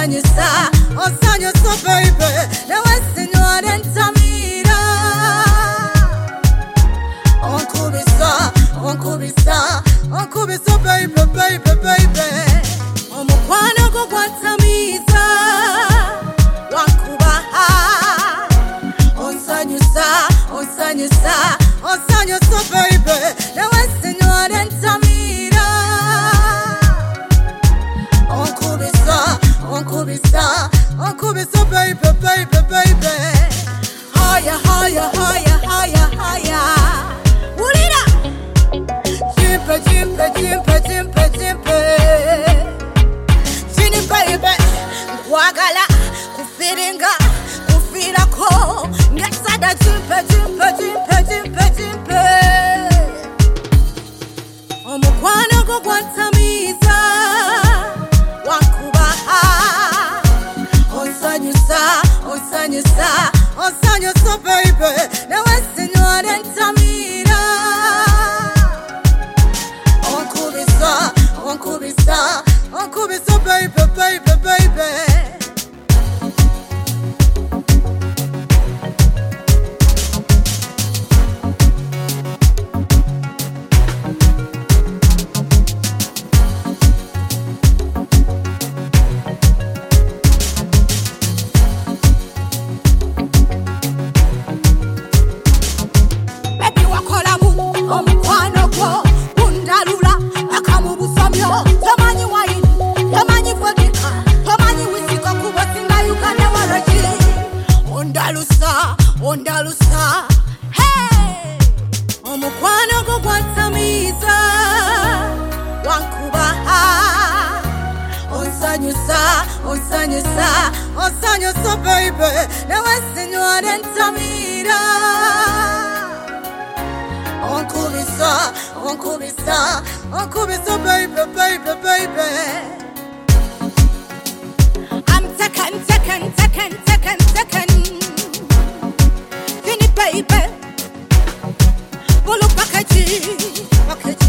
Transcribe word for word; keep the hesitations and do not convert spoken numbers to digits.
onsanyisa, onsanyisa baby, newe sinyora ntamira. Onkubisa, onkubisa, onkubisa baby, baby, baby. Omukwano gwo gwantamiza, wankubaha. Onsanyisa, onsanyisa, onsanyisa baby, newe sinyora ntamira. Onkubisa, onkubisa, onkubisa baby, baby, baby. Higher, higher, higher, higher, higher. Ulira. Jimpe, jimpe, jimpe, jimpe, jimpe. Chini baby, wagala, kufiringa, kufirako. Ngesada jimpe, jimpe, jimpe, jimpe, jimpe. Omukwano gwo gwantamiza, wankubaha. Onsanyisa, onsanyisa, onsanyisa baby, newe sinyora ntamira. Onkubisa, onkubisa, onkubisa baby, baby, baby. Omukwano gwo gundalula akamubusamyo. Tomanyi wine, tomanyi vodka, tomanyi whiskey kuba singa Uganda waragi. Ondalusa, ondalusa, hey. Omukwano gwo gwantamiza, wankubaha. Onsanyisa, onsanyisa, onsanyisa baby, newe sinyora ntamira. Onkubisa, onkubisa, onkubisa baby, baby, baby. I'm taken, taken, taken, taken, taken. Fini baby, bulu package, package.